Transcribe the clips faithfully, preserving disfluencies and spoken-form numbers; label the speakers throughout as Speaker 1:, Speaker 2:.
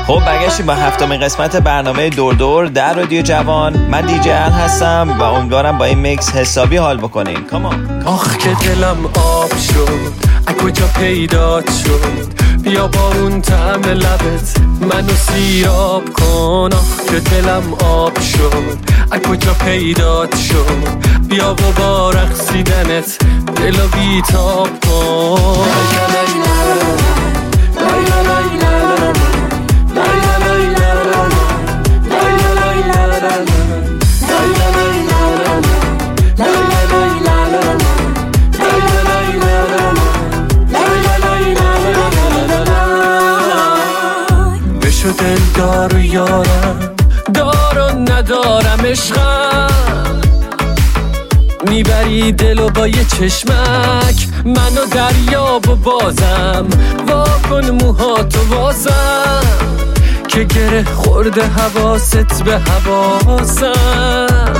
Speaker 1: خب برگشتیم با هفتمین قسمت برنامه دور دور در رادیو جوان. من دیجی ال هستم و امیدوارم با این میکس حسابی حال بکنین. کامان.
Speaker 2: آخ که دلم آب شد، از کجا پیدات شد؟ بیا بارون طعم لبت منو سیراب کن. آخ که دلم آب شد، از کجا پیدات شد؟ بیا و با رقصیدنت دلو بیتاب کن. بشو دل دار و یارم، دار و ندارم عشقم، میبری دلو با یه چشمک منو دریاب و بازم واکن موهاتو وازم که گره خورده حواست به حواسم.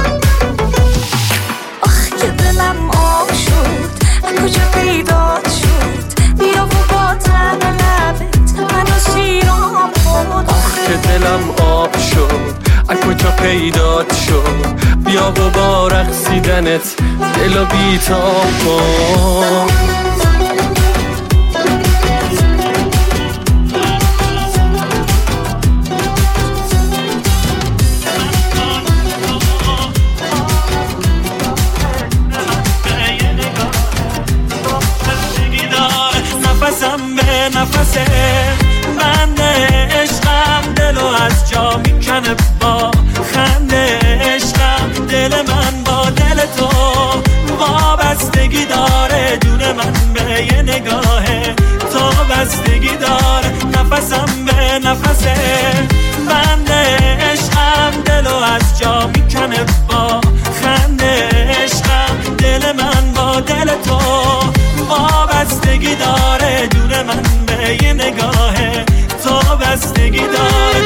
Speaker 3: آخ که دلم آب شد، از کجا پیدات شد؟ بیا و با طعم لبت منو سیراب کن.
Speaker 2: آخ که دلم آب شد، از کجا پیدات شد؟ بیا و با رقصیدنت دلو بیتاب کن.
Speaker 4: نفسم به نفسه بند عشقم، دلو از جا میکنه با خنده عشقم. دل من با دل تو وابستگی داره، جون من به یه نگاه تو بستگی داره. نفسم به نفسه بند عشقم، دلو از جا میکنه با خنده عشقم. دل من با دل تو وابستگی داره، جون من به یه نگاه تو بستگی داره.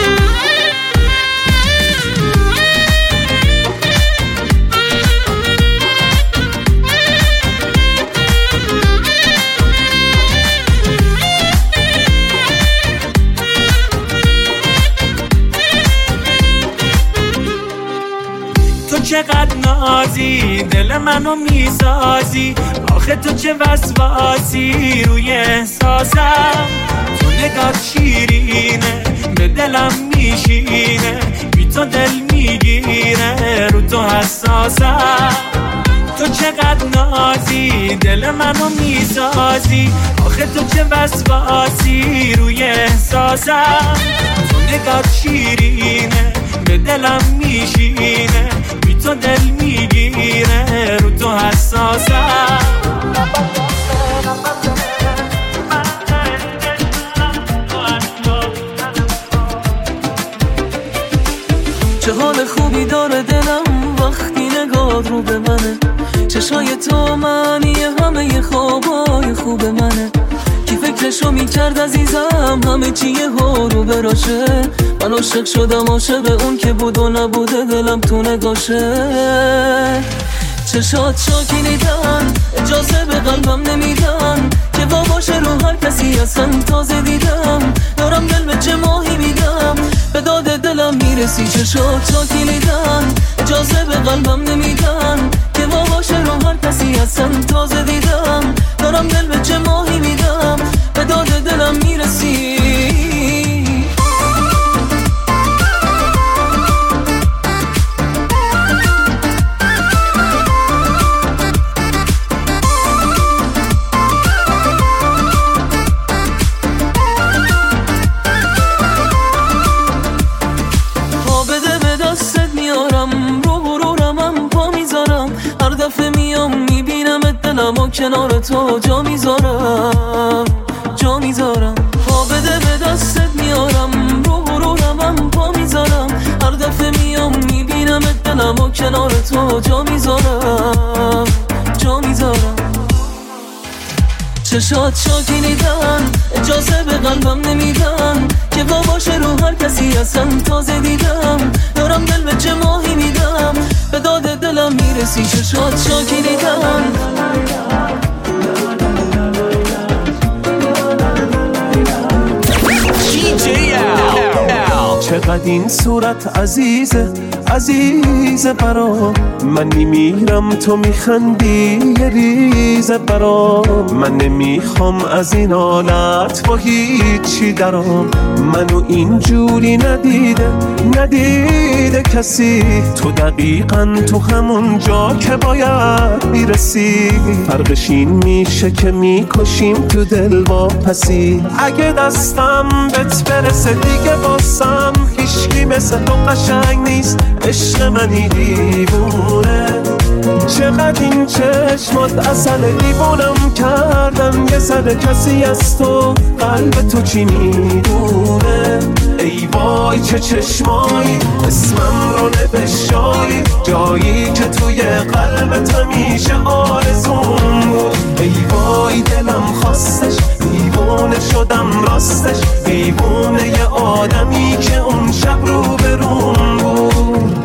Speaker 4: تو چقدر نازی، دل منو میسازی، آخه تو چه وسواسی روی احساسم. تو نگات شیرینه به دلم میشینه، بی تو دل میگیره رو تو حساسم. تو چقدر نازی، دل منو میسازی، آخه تو چه وسواسی روی احساسم. تو نگات شیرینه به دلم میشینه، بی تو دل میگیره رو تو حساسم.
Speaker 2: چه حال خوبی داره دلم وقتی نگاه رو به منه، چشای تو معنی همه خوابای خوب منه. کی فکرشو میکرد عزیزم همه چیه ها رو براشه؟ من عاشق شدم، عاشق اون که بود و نبوده دلم تو نگاشه. چشات شاکینیدن اجازه به قلبم نمیدن که وا باشه رو هر کسی اصلا. تازه دیدم دارم دل به چه ماهی میدم، به داد دلم میرسی. چشات شاکینیدن اجازه به قلبم نمیدن که وا باشه رو هر کسی اصلا. تازه دیدم دارم دل به چه ماهی میدم، به داد دلم میرسی. کنار تو جا میذارم، جا میذارم. پا بده به دستت میارم، رو غرورم هم پا میذارم. هر دفعه میام میبینم دلم و کنار تو جا میذارم، جا میذارم. چشات شاکینیدن اجازه به قلبم نمیدن که وا باشه رو هر کسی اصلا. تازه دیدم دارم دل به چه ماهی میدم، به داد دلم میرسی. چشات شاکینیدن
Speaker 5: دی جی ال چقدر این صورت عزیزه عزیزه برام، من نمیرم تو میخندی یه ریزه برام، من نمیخوام از این حالت با هیچی درام، منو اینجوری ندیده ندیده کسی، تو دقیقاً تو همون جا که باید میرسی، فرقش این میشه که میکشیم تو دل با پسی، اگه دستم بهت برسه دیگه باسم هیچکی مثل تو قشنگ نیست، عشق منی دیوونه، چقدر این چشمات اصل دیوونم کردن، یه سر کسی از تو قلب تو چی میدونه، ای وای چه چشمایی اسمم رو نوشایی، جایی که توی قلبت همیشه آرزون بود، ای وای دلم خواستش دیوونه شدم راستش، دیوونه یه آدمی که اون شب رو برون بود.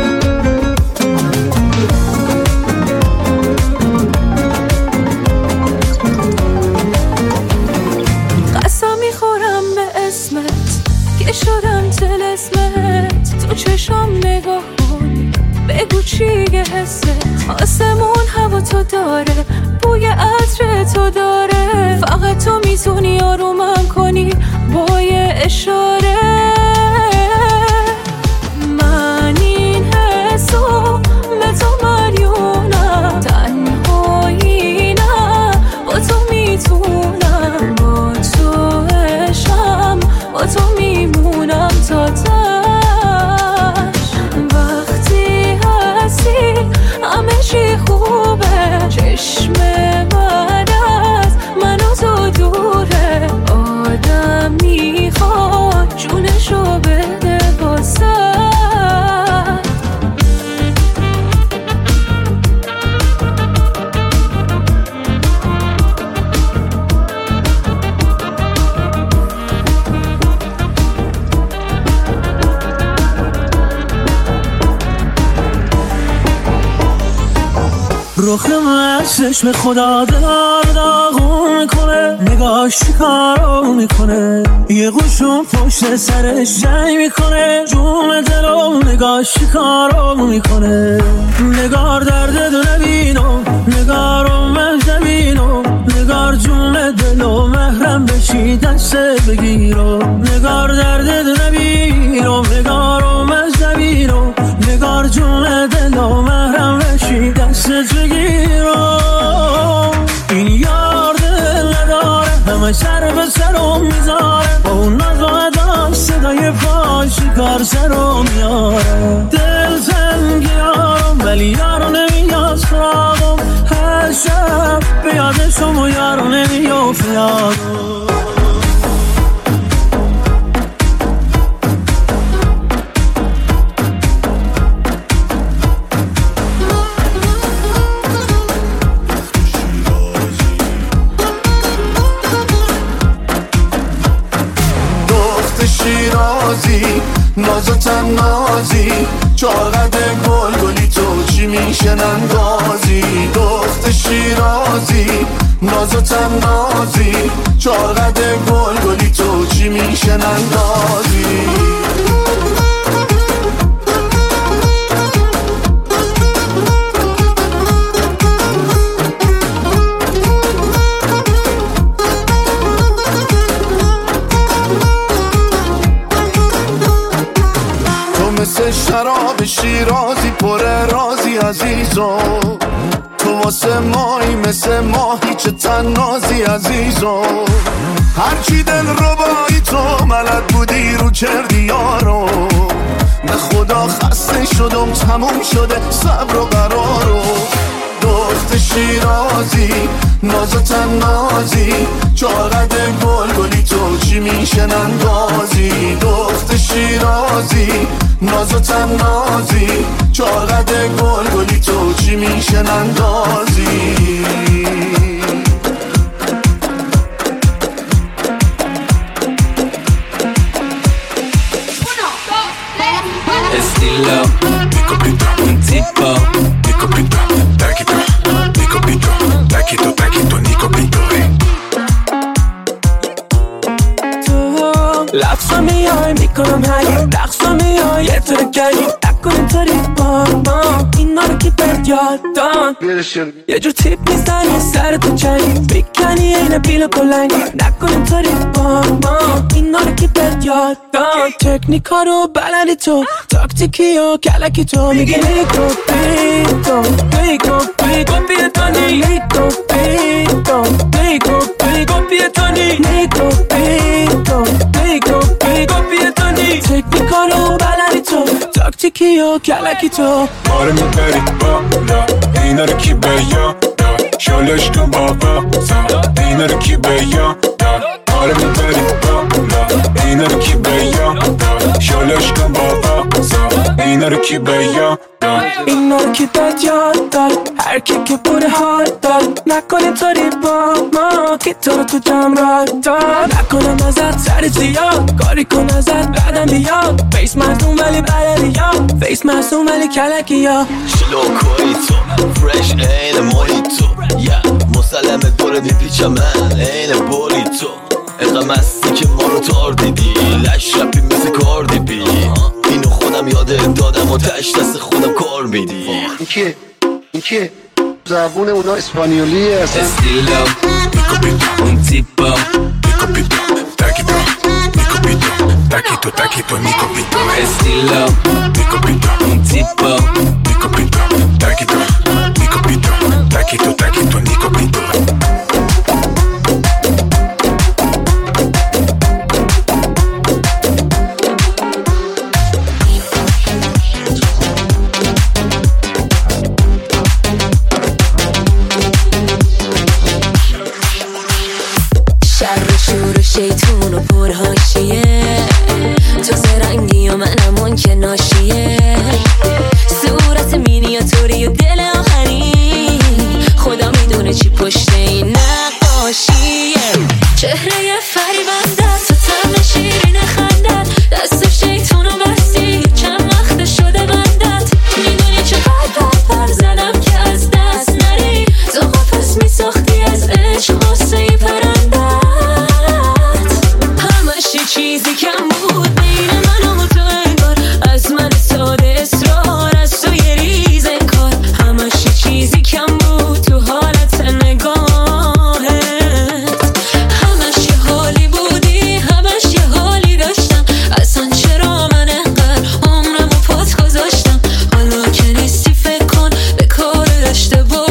Speaker 3: قسم میخورم به اسمت که شدم طلسمت، تو چشم نگاه کن بگو چیه حست، آسمون هوا تو داره بوی عطر تو داره، فقط تو میتونی آرومم کنی با یه اشاره، من این حسو به تو مدیونم، تنهایی نه با تو میتونم، با تو عشقم با تو میمونم تا تش، وقتی هستی همه چی خوبه، چشم بعد از من و تو دوره، آدم میخواد جونشو بده واسه.
Speaker 4: رخ من چشم خدا دار داغون میکنه، نگاش کارو میکنه، یه قوشون پشت سرش جنگ میکنه، جون دلو نگاش کارو میکنه، نگار درد دو نبینو نگارو من نبینو، نگار جون دلو محرم بشی دست بگیرو، نگار درد دو نبینو نگارو من نبینو، نگار جون دلو محرم بشی دست بگیرو، این یار دل نداره همه سر به سرم میذاره، با اون ناز و ادا صدای پای شکار سرم میاره، دل زنگی یارم ولی یارو نمیاد سراغم، هر شب به یادشم و یارو نمیافت یادم.
Speaker 6: ناز و تنازی چاقد گل گلی تو چی میشن اندازی، دخت شیرازی ناز و تنازی چاقد گل گلی تو چی میشن اندازی، شراب شیرازی پر رازی عزیزو، تو واسه مایی مثل ماهی چه تنازی عزیزو، هرچی دل رو بایی تو ملد بودی رو کردی یارو، به خدا خسته شدم تموم شده صبر و قرارو، دخت شیرازی ناز و تنازی چاقد گل گلی تو چی میشن اندازی، دخت شیرازی ناز و تنازی چاقد گل گلی تو چی میشن اندازی.
Speaker 7: Estilo, pico pito, tipo, pico pito, taquito, pico pito, taquito, taquito, nico pito, eh.
Speaker 4: لطفم
Speaker 2: میای میکنم هی رقصا میای یه طور کردی نکن اینطوری با ما اینا رو که بهت یاد دان یه جور تیپ میزنی سر تو چنگی بکنی این بیل بلنگی نکن اینطوری با ما اینا رو که بهت یاد دان تکنیکا رو بلدی تو تاکتیکی و کلکی تو میگی نیکو بیتو نیکو بیتو بیتونی نیکو بیتو نیکو بیتو بیتونی نیکو بیتو نیکو بیتو بیتونی تکنیکا رو بلدی تو تاکتیکی و کلکی تو
Speaker 7: آره میبری بالا اینا رو کی به یاد داد شالش کن بابا اینا رو کی به یاد داد آره میبری بالا اینا رو کی به یاد داد شالش کن بابا اینا رو کی به یاد داد
Speaker 2: اینا رو کی به یاد داد هر کی که بوده حال داد نکنه طوری با ما که تو رو تو جمع را داد نکنم ازت سر زیاد کاری کن ازت بعدم بیاد فیس مصوم ولی بلدی یا فیس مصوم ولی کلکی یا
Speaker 8: شلوکوی تو فرش این مویتو یا مسلمه دوره میپیچم من این بولی تو اقا مستی که ما رو تار دیدی لش رپی مثل کاردی بی اینو خودم یاده دادم و تش دست خودم کار میدی
Speaker 9: این کیه؟ این کیه؟ زبون اونا اسپانیولیه اصلا
Speaker 7: استیلا میکو بیتو اون تیپا میکو بیتو تاکی تو میکو بیتو تاکی تو تاکی تو میکو بیتو استیلا میکو بیتو اون تیپا میکو بیتو تاکی تو میکو بیتو تاکی تو تاکی تو میکو بیتو
Speaker 3: شیطون و پرهاشیه تو زرنگی و منم اون که ناشیه صورت مینیاتوری و دل آهنی خدا میدونه چی پشت این نقاشیه چهره فریبنده تو طعم شیرین خندت دست شیطون و بستی چند وقت شده بندت میدونی چقدر بد پر زدم که از دست نری تو قفص میساختی از عشق غصه پرنده چیزی کم بود بین من و تو انگار از من ساده اصرار از تو یه ریز انکار همش چیزی کم بود تو حالت نگاهت همش یه حالی بودی همش یه حالی داشتم اصلا چرا من انقدر عمرم و پات گذاشتم حالا که نیستی فکر کن به کار داشته باش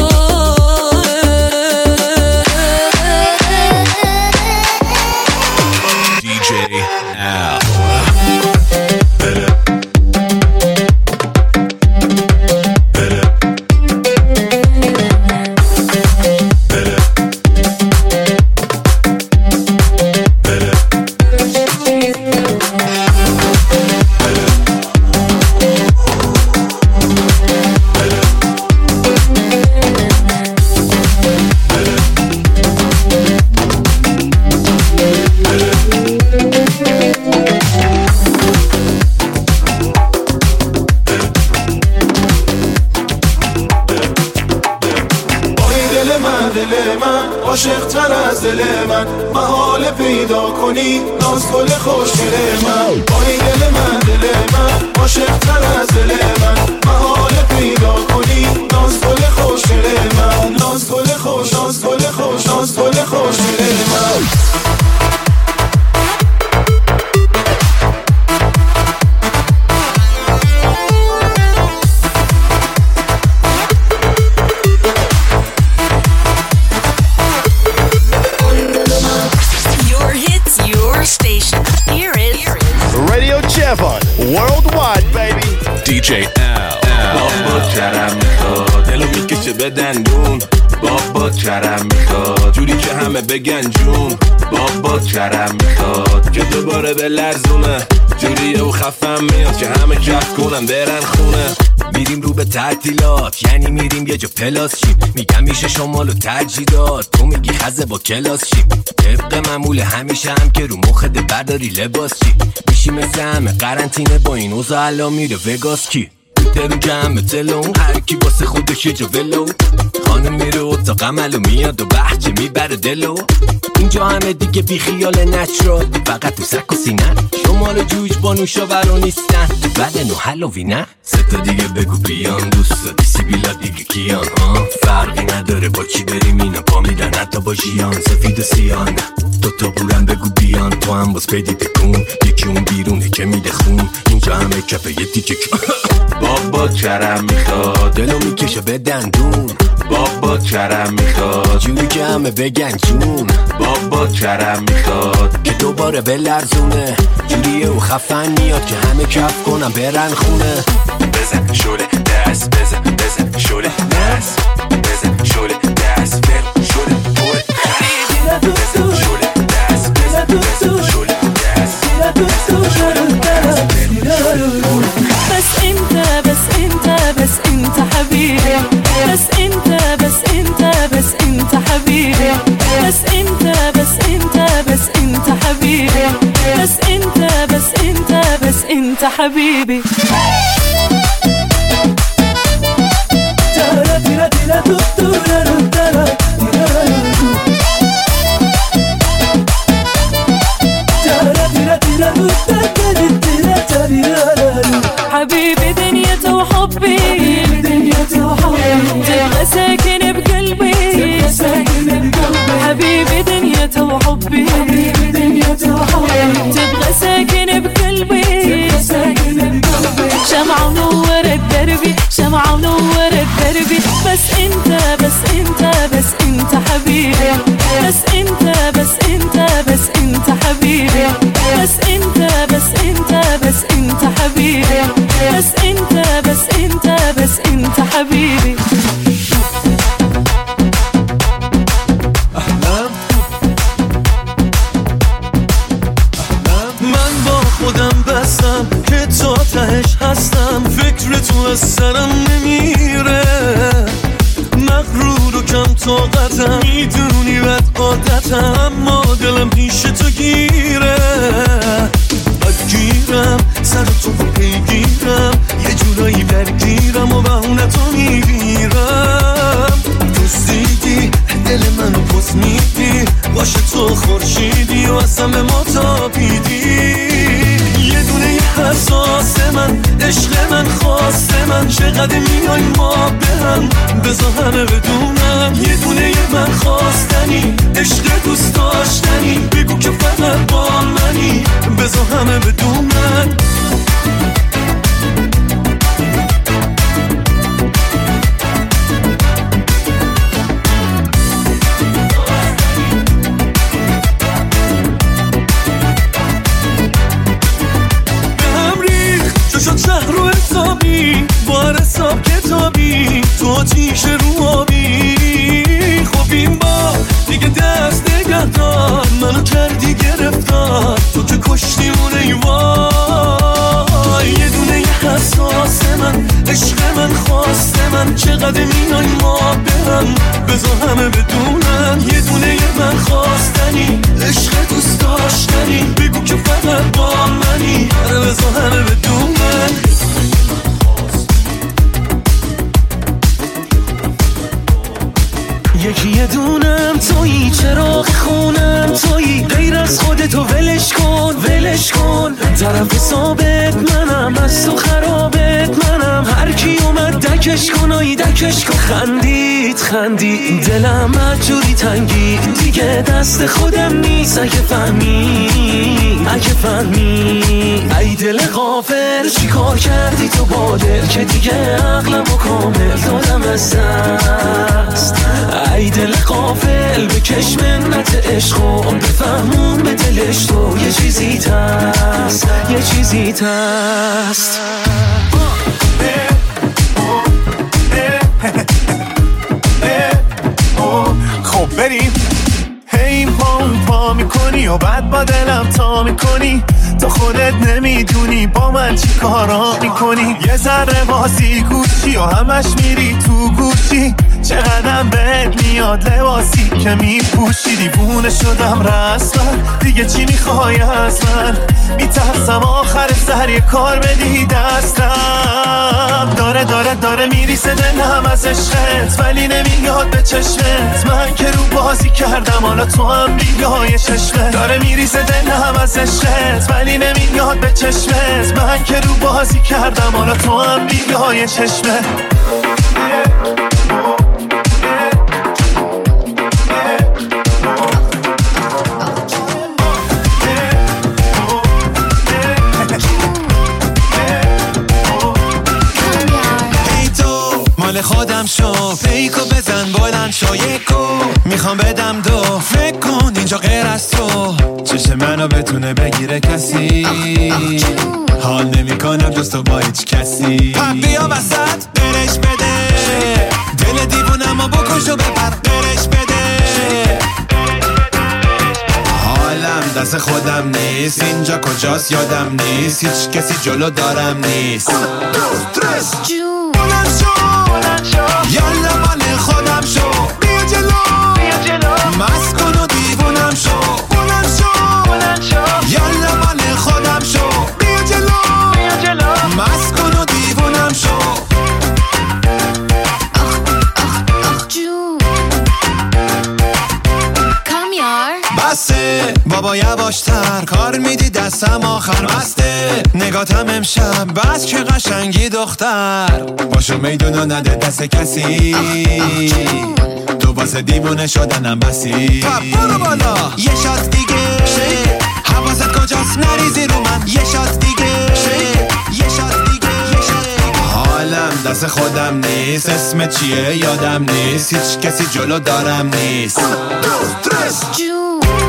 Speaker 6: عاشق تر از دل من محال پیدا کنی ناز گل خوشگل من پای دل من دل من عاشق تر از دل من محال پیدا کنی ناز گل خوشگل من ناز گل خوش ناز گل خوش ناز گل خوشگل من
Speaker 10: Worldwide, baby.
Speaker 7: دی جی L
Speaker 11: بابا کرم میخواد دلو میکشه به دندون بابا کرم میخواد جوری که همه بگن جون بابا کرم میخواد که دوباره به لرزونه جوریه و خفم میاد که همه جفت کنن برن خونه میریم رو به تعطیلات یعنی میریم یه جا پلاس شیم میگم میشه شمال و ترجیدات تو میگی خزه با کلاس شیم طبق معمول همیشه هم که رو مخت برداری لباس چی میشی مثل همه قرنطینه با این اوزا الان میره وگاس کی درون جمع تلون هر کی واسه خودش یه جا ولو
Speaker 10: خانم میره اتاق عمل و میاد و بحچه میبره دلو. اینجا همه دیگه بی خیال نچرال، فقط تو سک و سینه. شمال جوج با نوشا برا نیستن، بله نو هلوی نه. سه تا دیگه بگو بیان، دوستا دیسی بیلا دیگه کیان ها. فرقی نداره با کی بریم اینا پا میدن، حتی با جیان سفید و سیان. دو تا بورم بگو بیان، تو هم باز پیدی تکون. یکی اون بیرونه که میده خون، اینجا همه کفه یه دیگه
Speaker 11: بابا کرم میخواد،
Speaker 10: دلو میکشه به دندون.
Speaker 11: بابا کرم میخواد،
Speaker 10: جوری که همه بگن جون.
Speaker 11: بابا کرم میخواد
Speaker 10: که دوباره بلرزونه، جوریه و خفن میاد که همه کف کنم برن خونه.
Speaker 11: بزن شوله دست، بزن بزن شوله دست، بزن شوله دست، بزن شوله پول، بزن شوله دست، بزن بزن شوله دست،
Speaker 3: بس انت بس انت بس انت حبيبي، بس انت بس انت بس انت حبيبي، بس انت بس انت بس انت حبيبي، بس انت بس انت بس انت حبيبي. حبيبي دنيته وحبي، تبغى ساكن بقلبي. حبيبي دنيته وحبي، تبغى ساكن بقلبي. شمعة منورة دربي، شمعة منورة دربي. بس انت بس انت بس انت حبيبي، بس انت بس انت بس انت حبيبي، بس انت بس انت بس انت حبيبي، بس انت بس انت بس انت حبيبي.
Speaker 4: من با خودم بستم که تا تهش هستم، فکر تو از سرم نمیره. مغرور و کم طاقتم، میدونی بد عادتم، اما دلم پیش تو گیره. بد گیرم سر تو پیگیرم، یه جورایی درگیرم و بهونه تو میگیرم. دوست دیدی دل منو پس میدی، باشه تو خورشیدی و از همه ما تابیدی. یه دونه حساس من، عشق من، خواست من، چقدر میای ما به هم، بذار همه بدونم. یه دونه من خواستنی، عشق دوست داشتنی، بگو که فقط با منی، بذار همه بدونم. شهر رو حسابی، بار حساب کتابی، تو آتیش رو آبی. خب این بار دیگه دست نگه دار، منو کردی گرفتار، تو که کشتی اون ایوای. یه دونه یه حساس من، عشق من، خواست من، چقدر میای ما به هم، بذار همه بدونن. یه دونه یه من خواستنی، عشق دوست داشتنی، بگو که فقط با منی، آره بذار همه بدونن. یکی یه دونم تویی، چراغ خونم تویی، غیر از خودتو ولش کن ولش کن. طرف ثابت منم، از تو خرابت منم، هر کی اومد دکش کن آی دکش کن. خندید خندید دلم مجوری تنگی، دیگه دست خودم نیست. اگه فهمی اگه فهمی ای دل غافل، چی کار کردی تو با دل که دیگه عقلمو کامل دادم از دست. ای دل غافل بکش منت عشقو، بفهمون به دلش تو یه چیزی تست، یه چیزی تست.
Speaker 5: خب بریم. هی پا پا میکنی و بعد با دلم تا میکنی، تو خودت نمیدونی با من چی کارا میکنی. یه ذره بازی گوشی و همش میری تو گوشی، چقدرم بهت میاد لباسی که میپوشی، دیوونه شدم رسما، دیگه چی میخوای از من؟ میترسم آخر سر یه کار بدی دستم. داره داره داره میریسه دلم از عشقت، ولی نمیاد به چشمت. من که رو بازی کردم حالا تو هم بیای چشمت. داره میریسه دلم از عشقت، ولی نمیاد به چشمت. من که رو بازی کردم حالا تو هم بیای چشمت.
Speaker 12: خودم شو پیکو بزن بلند شو یکو میخوام بدم دو فکر کن اینجا غیر از تو چشم منو بتونه بگیره کسی حال نمی کنم جز تو با هیچ کسی پا بیا وسط برش بده دل دیوونم و بکش و بپر برش بده حالم دست خودم نیست اینجا کجاست یادم نیست هیچ کسی جلو دارم نیست یالا مال خودم شو بیا جلو بیا جلو مست کن و دیوونم شو بلند شو بلند شو یالا مال خودم شو بیا جلو بیا جلو مست کن و دیوونم شو
Speaker 3: آخ آخ آخ جون کامیار
Speaker 12: بسه بابا یواشتر کار میدی دستم آخر بسته نگاتم امشب بس که قشنگی دختر باشو میدونو نده دست کسی تو واسه دیوونه شدنم بسی برو بالا یه شات دیگه حواست کجاست نریزی رو من یه شات دیگه یه شات دیگه حالم دست خودم نیست اسم چیه یادم نیست هیچ کسی جلو دارم نیست
Speaker 3: جون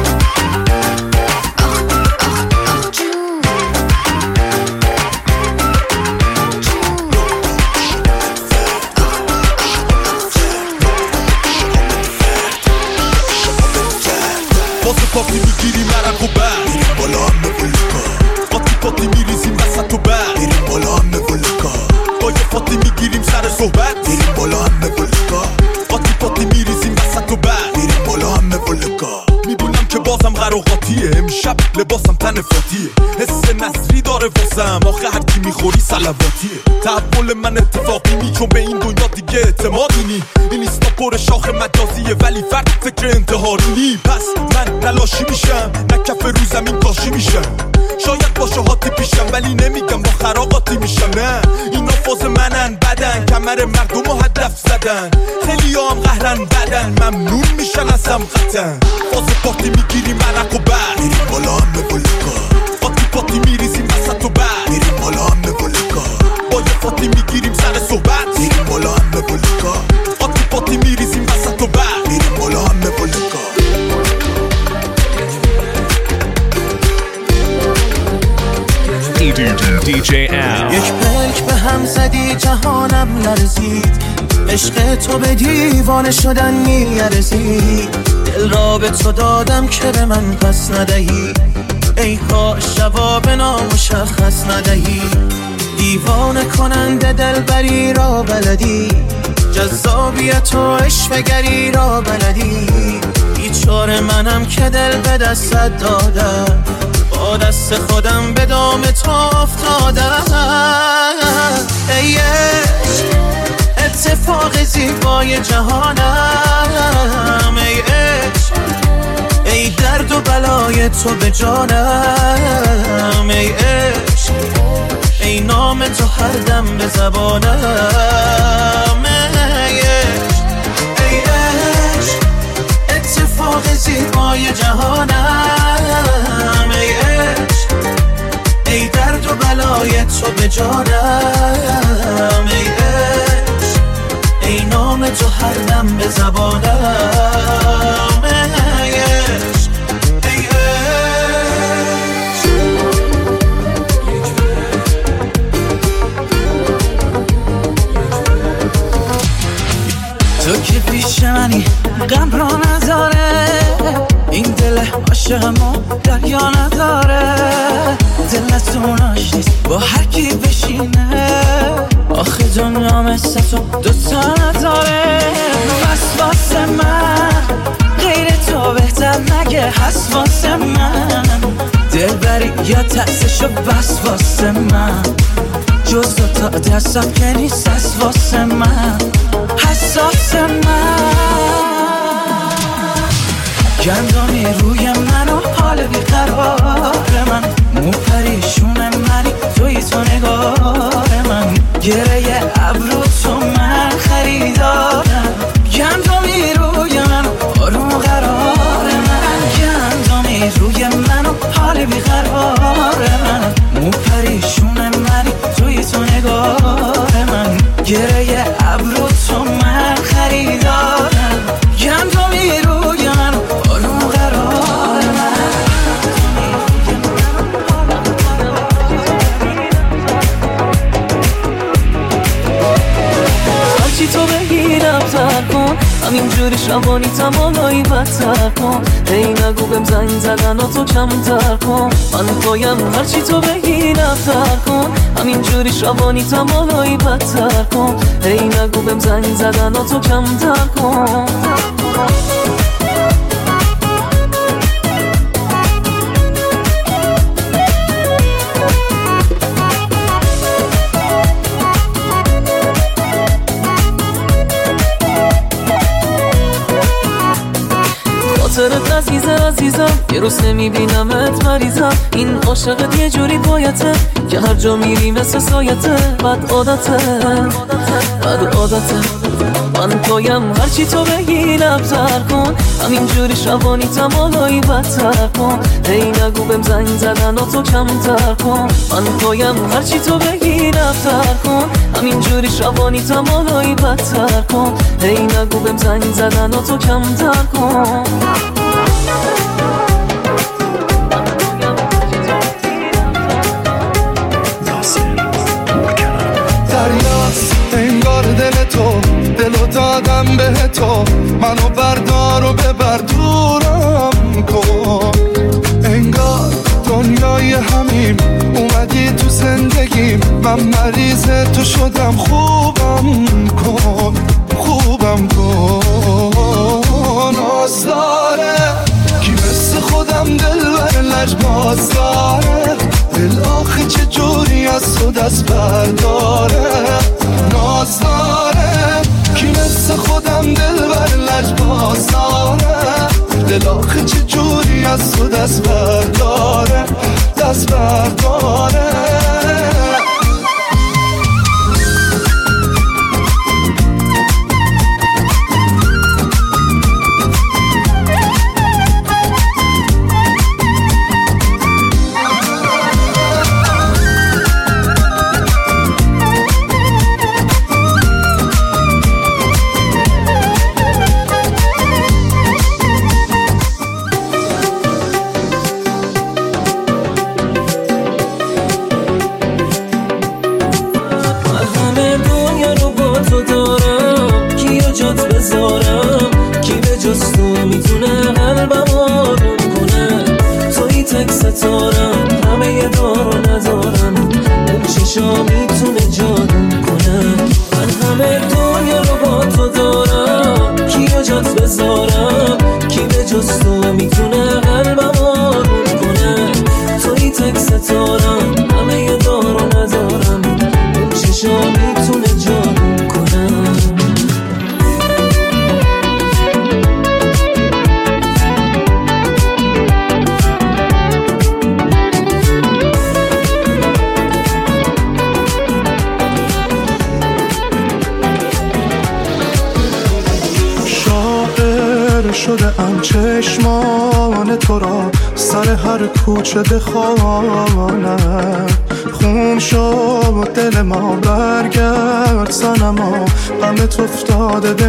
Speaker 13: پاتی میگیری مرک و بر میریم بالا همه ولکا پاتی پاتی میریزیم وسط و بر میریم بالا همه ولکا با یه پاتی میگیریم سر صحبت میریم بالا همه ولکا پاتی پاتی میریزیم وسط و بر میریم بالا همه ولکا میبونم که بازم قراقاتیه امشب لباسم تن فاتیه حس نصری داره واسم آخه هرکی میخوری سلواتیه تحول من اتفاقی نی چون به این دنیا دیگه اعتمادی نی این ایستا پر شاخ مجازیه ولی فرد فکر انتحاری نی پس من نلاشی میشم نه کف رو زمین کاشی میشم شاید باشه هاتی پیشم ولی نمیگم با خراقاتی میشم نه اینا فاز منن بدن کمر مردم و هدف زدن خیلی هم قهرن بدن ممنون میشن از هم قطن فاز پارتی میگیریم مرک و بر میریم بالا همه ولکا پاتی پاتی میریزیم وسط و بر میریم بالا همه ولکا با یه پاتی میگیریم سر صحبت میریم بالا همه ولکا پاتی پاتی میریزیم وسط و بر میریم بالا همه ولکا
Speaker 14: دی جی ال
Speaker 2: یک پلک به هم زدی جهانم لرزید عشق تو به دیوانه شدن میارزید دل را به تو دادم که به من پس ندهی ای کاش جواب نامشخص ندهی دیوانه کننده دلبری را بلدی جذابیت و عشقگری را بلدی بیچاره منم که دل به دستت دادم با دست خودم به دام تو افتادم ای عشق اتفاق زیبای جهانم ای عشق ای درد و بلای تو به جانم ای عشق ای نام تو هر دم به زبانم ای عشق ای عشق اتفاق زیبای جهانم ای عشق ای درد و بلای تو به جانم ای عشق ای نام تو هر دم به زبانم ای عشق ای تو که پیش منی غم را نداره این دل عاشقمو دریا نداره دلتون آش نیست با هر کی بشینه آخه دنیا مثل تو دوتا نداره
Speaker 14: یا تأسشو بس واسه من جز تا دستم که نیست از واسه من حساس من گندامی روی من و حال بیقرار من مو پریشون منی توی تو نگار من گره ابرو تو من خریدارم گندامی روی من آروم و قرار من گندامی روی من و حال بیقرار من مو پریشون منی توی تو نگار من گره ابرو تو من خریدارم گندامی روی من آروم و قرار من هرچی تو بگی رفتر کن همینجوری شبانی تمالایی بدتر کن ای نگو بهم زنگ زدن و تو کمتر کن من پایم هرچی تو بگی رفتر کن همینجوری شبانی تمالایی بدتر کن ای نگو بهم زنگ زدن و تو کمتر کن خاطرت عزیزه عزیزم یه روز نمیبینمت مریضم این عاشقت یه جوری بایته که هر جا میری مثل سایته بد عادته بد عادته من پایم هرچی تو بگی لبتر کن همینجوری شبانی تمالایی بدتر کن ای نگو بهم زنگ زدن و تو کمتر کن من پایم هرچی تو بگی لبتر کن همینجوری شبانی تمالایی بدتر کن ای نگو بهم زنگ زدن و تو کمتر کن
Speaker 6: دریاست انگار دل تو دلو دادم به تو منو بردار و ببر دورم کن انگار دنیای همیم اومدی تو زندگیم من مریض تو شدم خوبم کن خوبم کن آزاره کی مثل خودم دل بر لجباز داره دل آخه چه جوری از تو دست برداره ناز داره کی مثل خودم دل بر لجباز داره دل آخه چه جوری از تو دست برداره دست برداره
Speaker 2: ستارم همه یه دارو ندارم اون چشا میتونه جادو کنه من همه دنیا رو با تو دارم کیو جات بذارم کی به جز تو میتونه قلبم آروم کنه توی تک ستارم همه یه دارو ندارم اون چشا میتونه جادو کنه
Speaker 15: شده ام چشمان تو را سر هر کوچه بخوانم خون شد دل ما برگرد صنما غمت افتاده به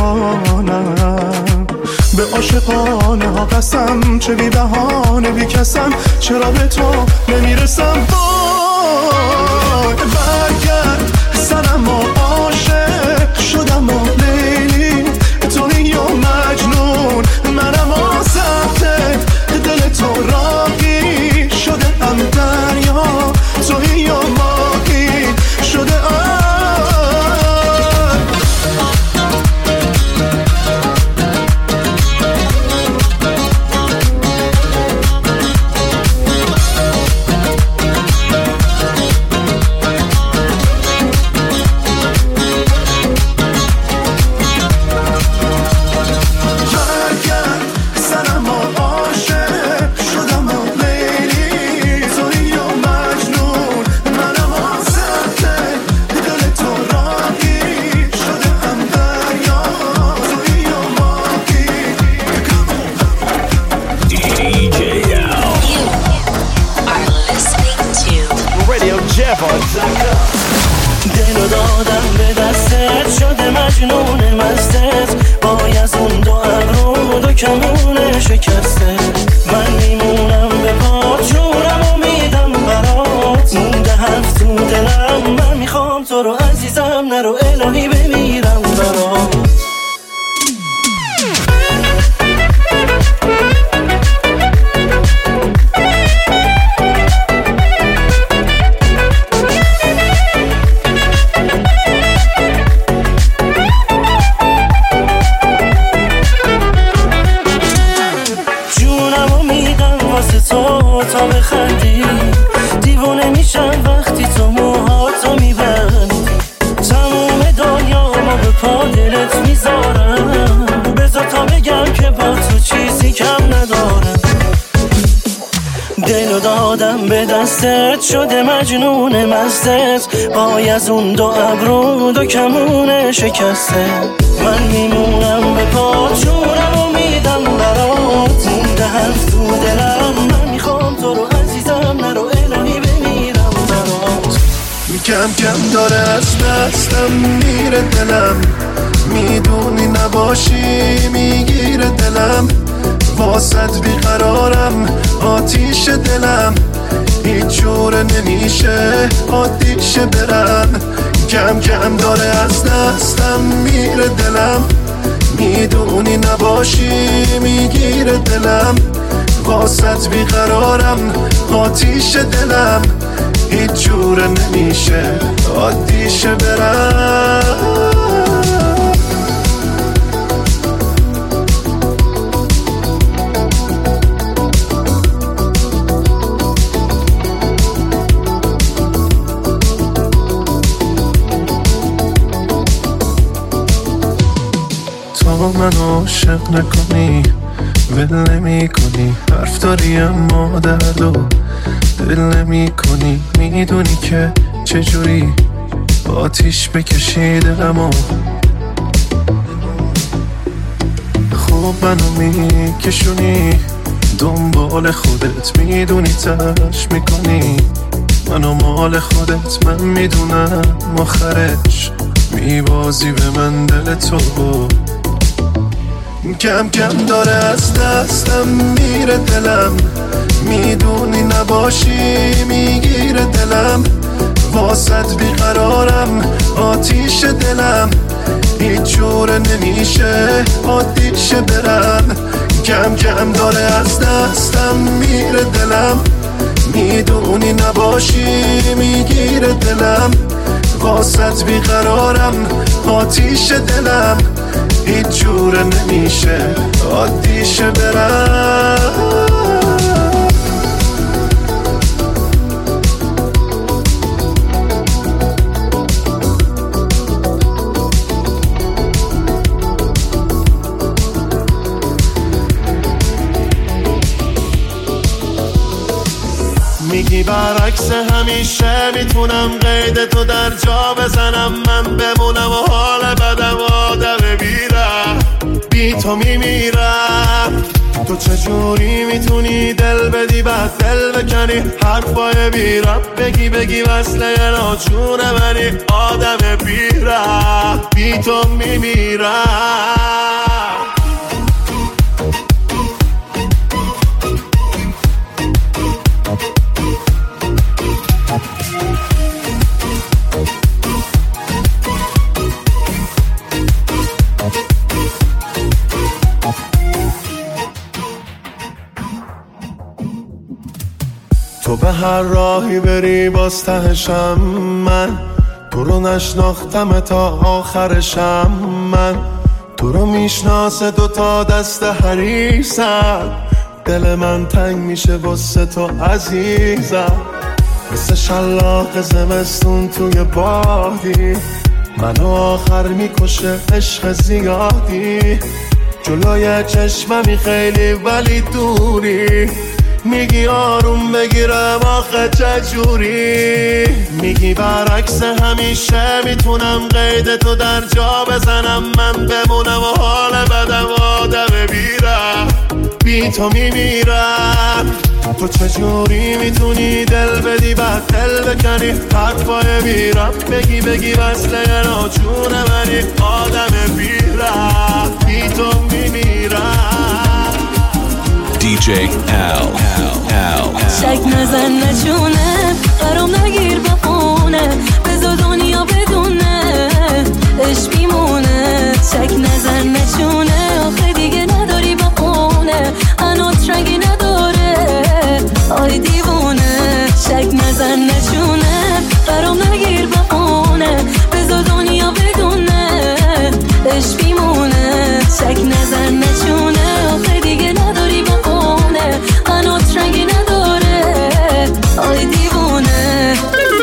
Speaker 15: جانم به عاشقانه ها قسم چه بی بهانه بی کسم چرا به تو نمیرسم وای برگرد صنما عاشق شدم و لیلی توی یا مجنون منم آسفته دل تو راقی شده ام دریا توی یا ماهی شده ام
Speaker 14: دلو دادم به دستت شده مجنون مستت وای از اون دو ابرو دو کمون شکسته من میمونم به پات جونمو میدم برات مونده هفت تو دلم من میخوام تو رو عزیزم نرو الهی بمیرم برات تا بخندی دیوونه میشم وقتی تو موهاتو میبندی تموم دنیا ما به پا دلت میذارم بذار تا بگم که با تو چیزی کم ندارم دلو دادم به دستت شده مجنون مستت وای از اون دو ابرو دو کمون شکسته من میمونم به پا جونمو میدم برات مونده هفت تو دلم من میخوام تو رو عزیزم نرو الهی بمیرم برات
Speaker 15: کم کم داره از دستم میره دلم میدونی نباشی میگیره دلم واسط بیقرارم آتیش دلم هیچ جوره نمیشه عادیشه برم کم کم داره از دستم میره دلم میدونی نباشی میگیره دلم واسط بیقرارم آتیش دلم هیچ جوره نمیشه عادیشه برم تو منو عاشق نکنی ول نمی کنی حرف داری اما درد و دل نمی کنی میدونی که چجوری آتیش بکشی دلمو خوب منو میکشونی دنبال خودت میدونی تش میکنی منو مال خودت من میدونم آخرش میبازی به من دل تو کم کم داره از دستم میره دلم میدونی نباشی میگیره دلم واسط بیقرارم آتیش دلم هیچ جوره نمیشه عادیشه برم کم کم داره از دستم میره دلم میدونی نباشی میگیره دلم واسط بیقرارم آتیش دلم هیچ جوره نمیشه عادیشه برم میگی برعکس همیشه میتونم قید تو در جا بزنم من بمونم و حال بدم آدم بیرم بی تو میمیرم تو چجوری میتونی دل بدی بعد دل بکنی حرفای بیرم بگی بگی وصله ناچونه منی آدم بیرم بی تو میمیرم تو به هر راهی بری باز تهشم من تو رو نشناختم تا آخرشم من تو رو میشناسه دو تا دست حریصم دل من تنگ میشه واسه تو عزیزم مثل شلاق زمستون توی بادی منو آخر میکشه عشق زیادی جلوی چشممی خیلی ولی دوری میگی آروم بگیرم آخه چجوری میگی برعکس همیشه میتونم قید تو در جا بزنم من بمونم و حال بدم آدم بیرم بی تو میمیرم. تو چجوری میتونی دل بدی بعد دل بکنی، حرفای بیرم بگی بگی وصله ناچون منی، آدم بیرم بی تو میمیرم.
Speaker 16: دی جی L
Speaker 3: شک نزن نچونه برام نگیر بخونه، بذار دنیا بدونه عشق میمونه. شک نزن نچونه آخه دیگه نداری بخونه، هنوز رنگی نداره آی دیوونه. شک نزن نچونه برام نگیر بخونه، بذار دنیا بدونه عشق میمونه. شک نزن نچونه آخه دیگه نداری بخونه، هنوز رنگی نداره آی دیوونه.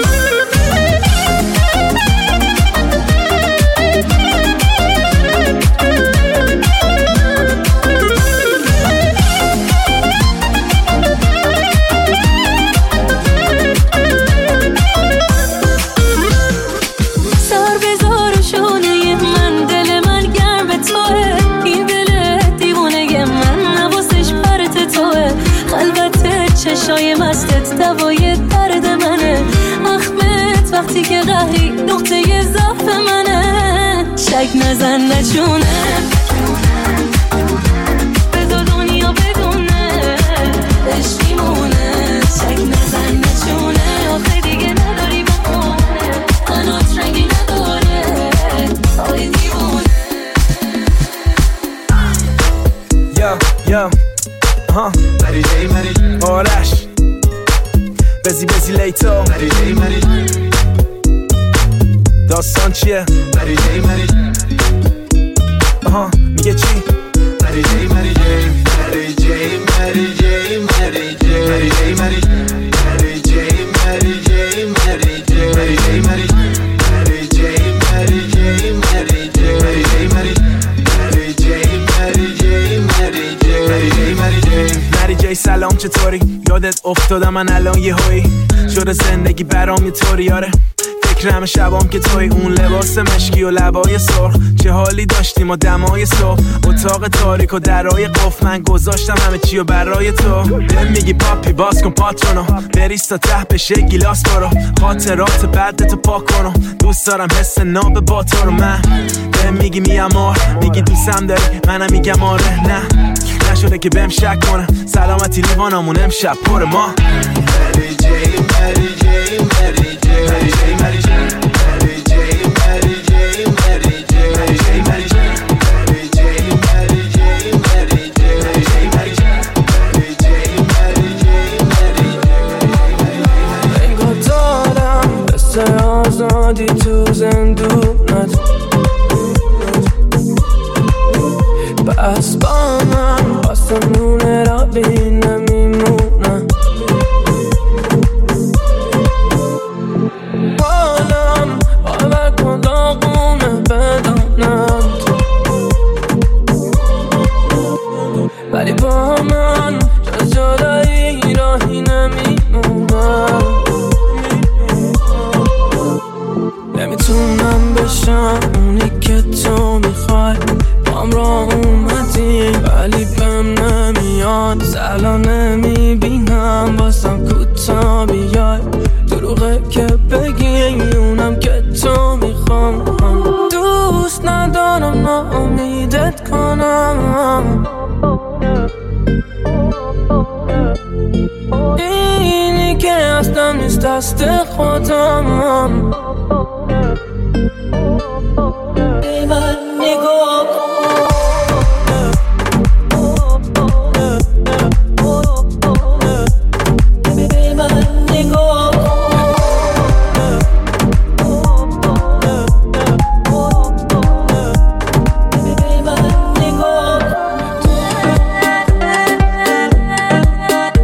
Speaker 3: سر بذار شونه من، دل من گرم توه، این دل دیوونه من نوازش پرت توه. خلوت چشای مستت دوای درد منه، اخمت وقتی که قهری نقطه ضعف منه. شک نزن نچونه بذار دنیا بدونه عشق میمونه. شک نزن نچونه آخه دیگه نداری بخونه، هنوز رنگی نداره آی دیوونه.
Speaker 17: Yo, yo, huh. Mary J, Mary J. آرش بزی بزی لیتو Mary J, Mary J. داستان چیه؟ Mary J, Mary J. آها میگه چی؟ Mary J, Mary J. Mary J, Mary J, Mary J. Mary J, Mary J. Mary J, Mary J, Mary J. Mary J, Mary J. Mary J, Mary J, Mary J. Mary J, Mary J. Mary J, Mary J, Mary J. Mary J, Mary J. Mary J سلام چطوری؟ یادت افتادم من الان یه هایی شده زندگی برام یه طوری. آره فکرم شبام که توی اون لباس مشکی و لبای سرخ، چه حالی داشتیم و دمای صبح، اتاق تاریک و درای قفل، من گذاشتم همه چی و برای تو. بهم میگی پاپی باز کن پاترونو، بریز تا ته بشه گیلاس برو، خاطرات بعدتو پاک کنم، دوست دارم حس ناب با تو رو. من بهم میگی میامور، میگی دوستم داری، منم میگم آره. نه نشده که بهم شک کنه، سلامتی لیوانمون امشب پر ما. Mary J, Mary J, Mary J. Mary J, Mary J. Mary J, Mary J, Mary J. Mary J, Mary J. Mary J, Mary J, Mary J. Mary J, Mary J. Mary J, Mary J, Mary J. انگار دارم مثل آزادی تو زندونت، بس با من آسمون را بی نمیمونم. حالم باور کن داغونه بدانم، ولی با من جز جدایی راهی نمیمونم. نمیتونم بشم اونی که تو میخوای، بام را اومدی ولی بهم نمیاد، سلا نمیبینم بازم کوتا بیای، دروغه که بگی اونم که تو میخوام، دوست ندارم ناامیدت کنم. اینی که اصلا نیست دست خودم، به من نگاه کن. به من نگاه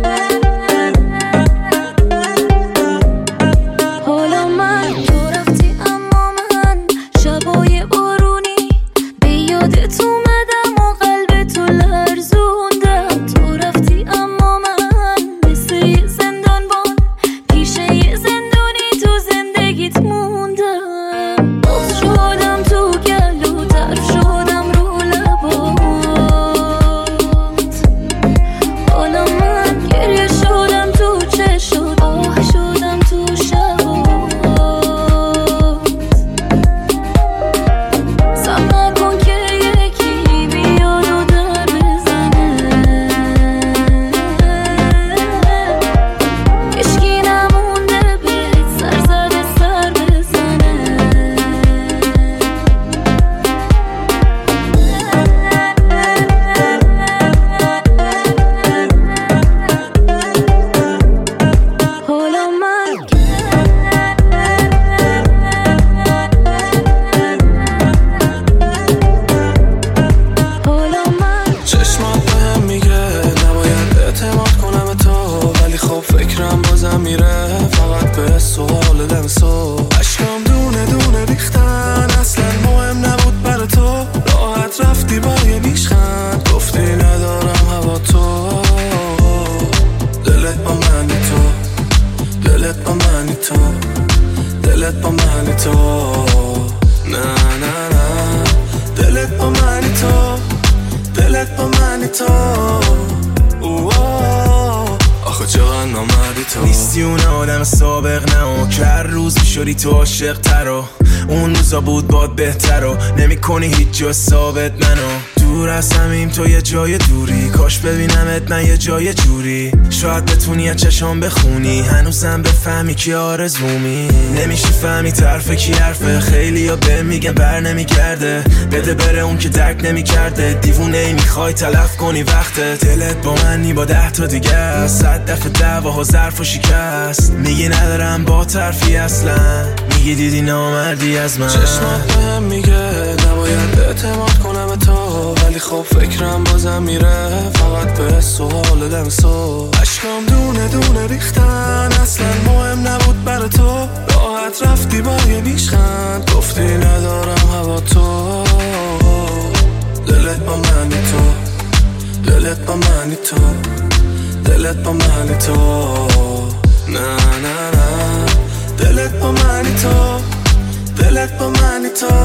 Speaker 17: حالا من تو رفتی
Speaker 15: سوال دم صبح. عشقام دونه دونه ریختن اصلا مهم نبود برا تو، راحت رفتی با یه نیشخند گفتی ندارم هوا تو. دلت با منی تو، دلت با منی تو، دلت با منی تو، نه نه نه. دلت با منی تو، دلت با منی تو، آخه چقدر نامردی تو.
Speaker 12: نیستی اون آدم سابق نه که هر روز میشدی تو عاشق ترا. اون روزا بود باد بهتر و نمی کنی هیچ جا ثابت منو. دور از همیم تو یه جای دوری، کاش ببینمت نه یه جای جوری. شاید بتونی از چشام بخونی، هنوزم بفهمی که آرزومی. نمیشه فهمی طرف کی حرفه، خیلی یا به میگه بر نمیگرده. بده بره اون که درک نمیکرده، دیوونه ای میخوای تلف کنی وقتت. دلت با منی با ده تا دیگه است، صد دفعه دعواها ظرف و شکست. میگی ندارم با طرفی اصلا، میگی دیدی نامردی از من.
Speaker 15: چشمات بهم میگه نباید اعتماد کنم تو، ولی خب فکرم بازم میره فقط به سوال دم صبح. عشقام دونه دونه ریختن اصلا مهم نبود برا تو، راحت رفتی با یه نیشخند گفتی ندارم هوا تو. دلت با منی تو، دلت با منی تو، دلت با منی تو، نه نه نه. دلت با منی تو، دلت با منی تو،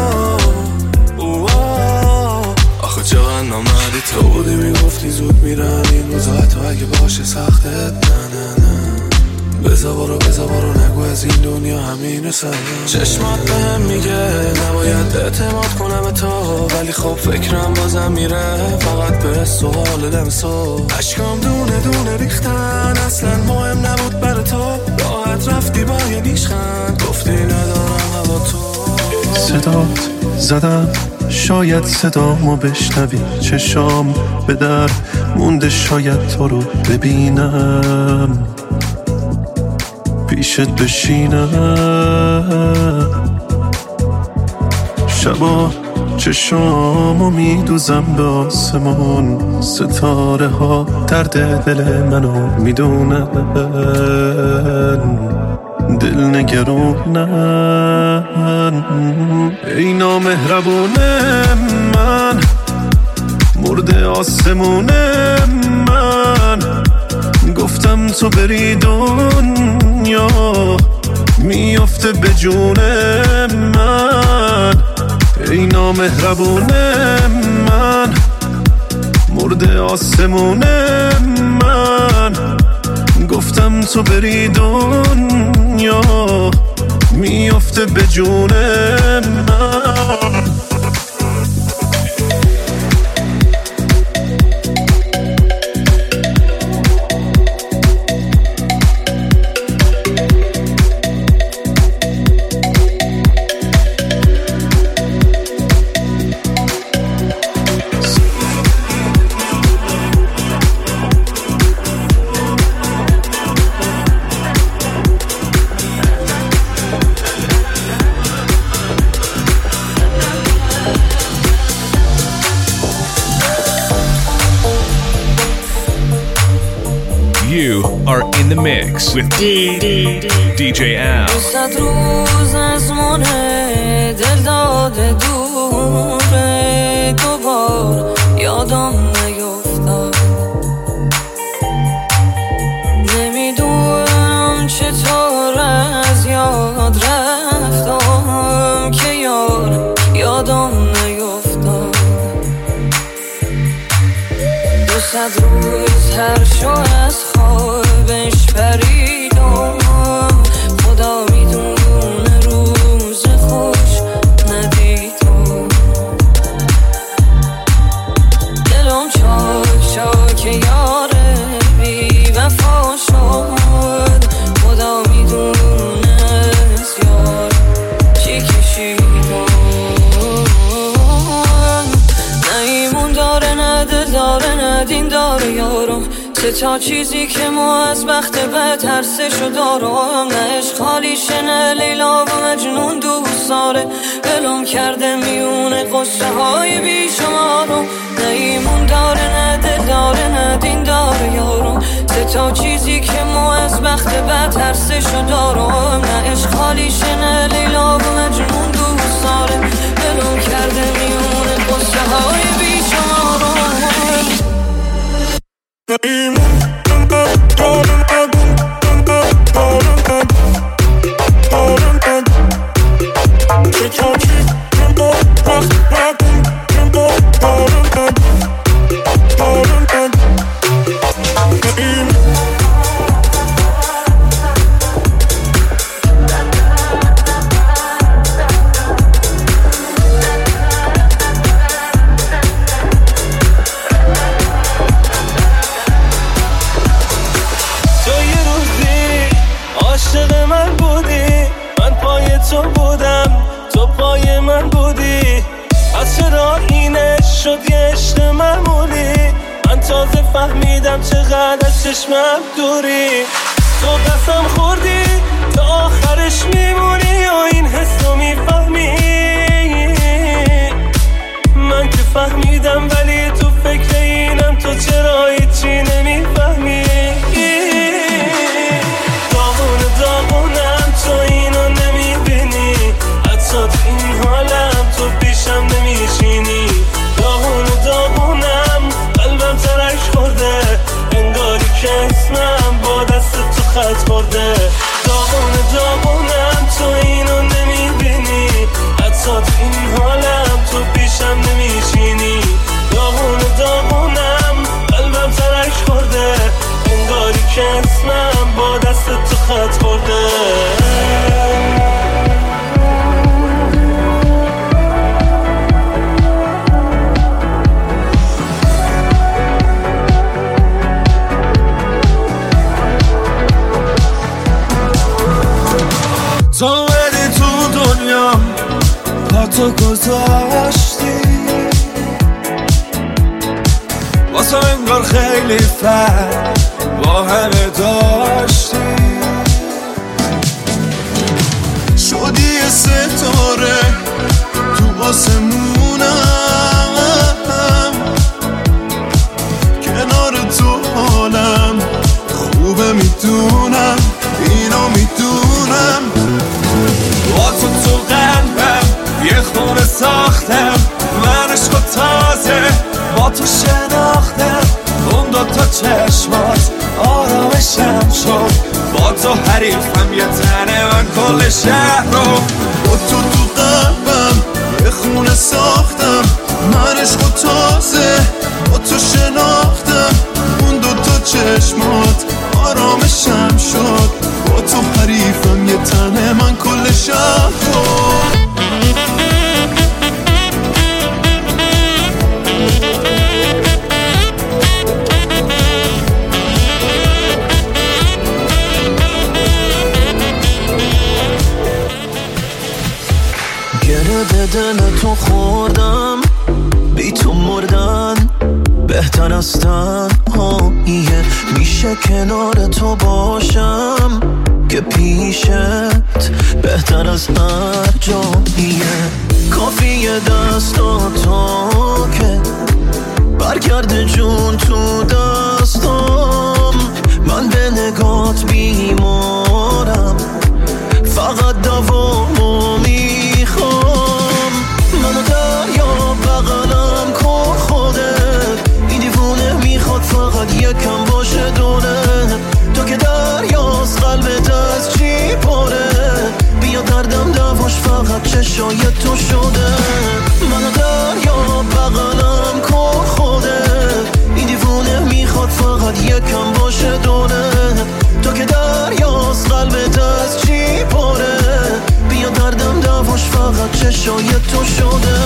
Speaker 15: آخه چقدر نامردی تو. بودی میگفتی زود میرم این روزا حتی اگه باشه سختت، نه نه نه. بزا برو بزا برو نگو از این دنیا همینه سرم. چشمات بهم میگه نباید اعتماد کنم تو، ولی خب فکرم بازم میره فقط به سوال دم صبح. عشقام دونه دونه ریختن اصلا مهم نبود برا تو، راحت رفتی با یه نیشخند گفتی ندارم هوا تو.
Speaker 5: صدات زدم شاید صدامو بشنوی، چشام به در مونده شاید تو رو ببینم، پیشت بشینم. شبا چشامو میدوزم به آسمون، ستاره ها درد دل منو میدونن، دل نگرونن. ای نامهربون من، مرده آسمون من، گفتم تو بری دنیا میافته به جون من. ای نامهربون من، مرده آسمون من، گفتم تو بری دنیا میافته به جون من.
Speaker 16: You are in the mix with دی جی Al.
Speaker 2: صد روز از مونه دل داده دوره، دوبار یادم نیفتاد. نمیدونم چطور از یاد رفتم که یار یادم نیفتاد. دو صد روز هر شو از خوابش پریدم، خدا میدونه روز خوش ندیدم. دلم چاک چاک یاره بی وفا شد، خدا میدونه از یار چی کشیدم. نه ایمون داره نه دل داره نه دین داره یارم، سه تا چیزی که ما از بخت بد هر سه شو دارم. نه عشق خالیشه نه لیلا و مجنون دوست داره، بلوم کرده میونه قصه های بیشمارم. نه ایمون داره نه دل داره نه دین داره یارم، سه تا چیزی که ما از بخت بد ترسشو دارم، نه عشق خالیشه نه لیلا و مجنون دوست داره، دلم کرده میونه قصه های بیچارم.
Speaker 15: فهمیدم چقدر از چشمم دوری، تو قسم خوردی تا آخرش میمونی و این حسو میفهمی. من که فهمیدم ولی تو فکر اینم، تو چرا هیچی نمیفهمی. داغون داغونم تو اینو نمیبینی، حتی تو این حالم تو پیشم نمیشینی. داغون داغونم قلبم ترک خورده، انگاری که اسمم با دست تو خط خورده. داغون داغونم تو اینو نمیبینی، حتی تو این حالم تو پیشم نمیشینی. داغون داغونم قلبم ترک خورده، انگاری که اسمم با دست تو خط خورده.
Speaker 13: تو بدی تو دنیا با تو گذاشتی، واسه انگار خیلی فرق با همه داشتی. شدی یه ستاره تو آسمونم، کنار تو حالم خوبه میدونم، اینو میدونم. با تو تو قلبم یه خونه ساختم، من عشق و تازه با تو شناختم. اون دو تا چشمات آرامشم شد، با تو حریفم یه تنه من کل شهر رو. با تو تو قلبم یه خونه ساختم، من عشق و تازه با تو شناختم. اون دو تا چشمات آرامشم شد، با تو حریفم یه تنه من کل شهر رو.
Speaker 2: گره دل تو خوردم، بی تو مردن بهتر از تنهاییه. میشه کنار تو باشم که پیشت بهتر از هر جاییه. کافیه دستاتو که برگرده جون تو دستم. من به نگات بیمارم، فقط دوامو میخوام. منو دریا بغلم کن خودت، این دیوونه میخواد فقط یکم باشه دوره. تو که دریاست قلبت از چی پاره، بیا دردم دواش فقط چشای تو شده. منو دریا بغلم کن خودت، این دیوونه میخواد فقط یکم باشه دوره. تو که دریاست قلبت از چی پاره، بیا دردم دواش فقط چشای تو شده.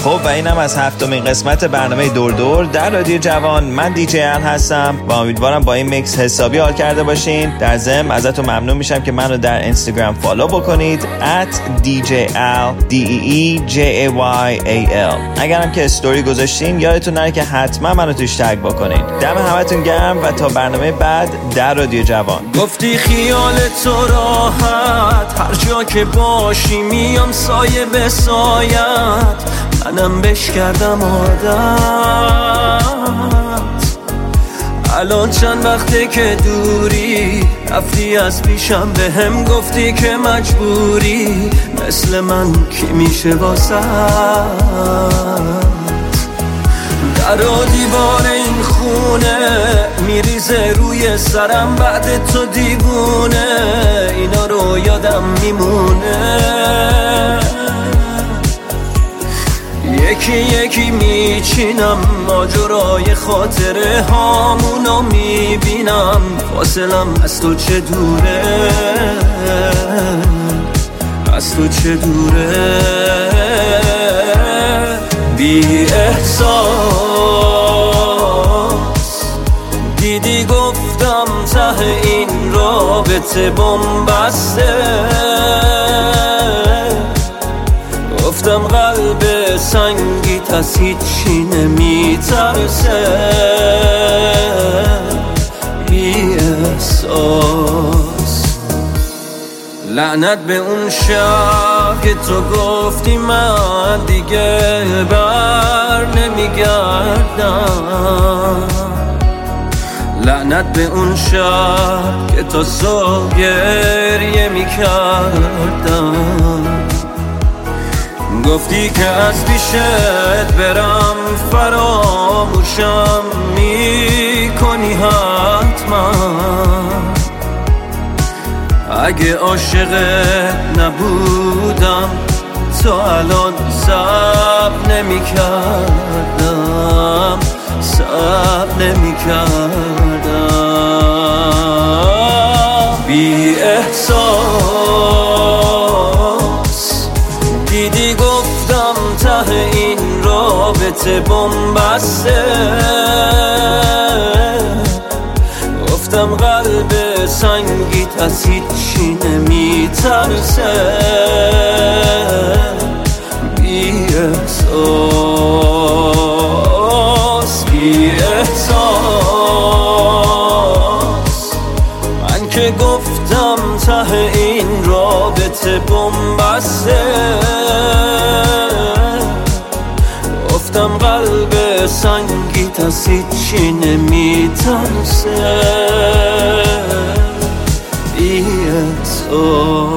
Speaker 1: خب و اینم از هفتمین قسمت برنامه دور دور در رادیو جوان. من دیجی ال هستم و امیدوارم با این میکس حسابی حال کرده باشین. در ضمن ازتون ممنون میشم که منو در اینستاگرام فالو بکنید at دی جی ال دی ای ای جی ای وای ای ال. اگرم که استوری گذاشتین یادتون نره که حتما منو توش تگ بکنید. دم همتون گرم و تا برنامه بعد در رادیو جوان.
Speaker 2: گفتی خیال تو راحت هر جا که باشی میام سایه به سایت، منم بش کردم عادت. الان چند وقته که دوری رفتی از پیشم به هم گفتی که مجبوری، مثل من کی میشه واسه در و دیوار این خونه میریزه روی سرم بعد تو دیوونه، اینا رو یادم میمونه. یکی یکی میچینم ماجرای خاطره هامونو میبینم، فاصلم از تو چه دوره، از تو چه دوره. بی احساس دیدی گفتم ته این رابطه بنبسته، گفتم قلب سنگیت از هیچی نمیترسه. بی احساس لعنت به اون شب که تو گفتی من دیگه بر نمیگردم، لعنت به اون شب که تو صبح گریه میکردم. گفتی که از پیشت برم فراموشم میکنی حتما، اگه عاشقت نبودم تو الان صبر نمی کردم، صبر نمی کردم. بی احساس دیدی گفتم ته این رابطه بنبسته، گفتم قلب سنگیت از هیچی نمیترسه. بی احساس بی احساس من که گفتم ته این رابطه بنبسته، گفتم قلب سنگیت از هیچی نمیترسه. بی احساس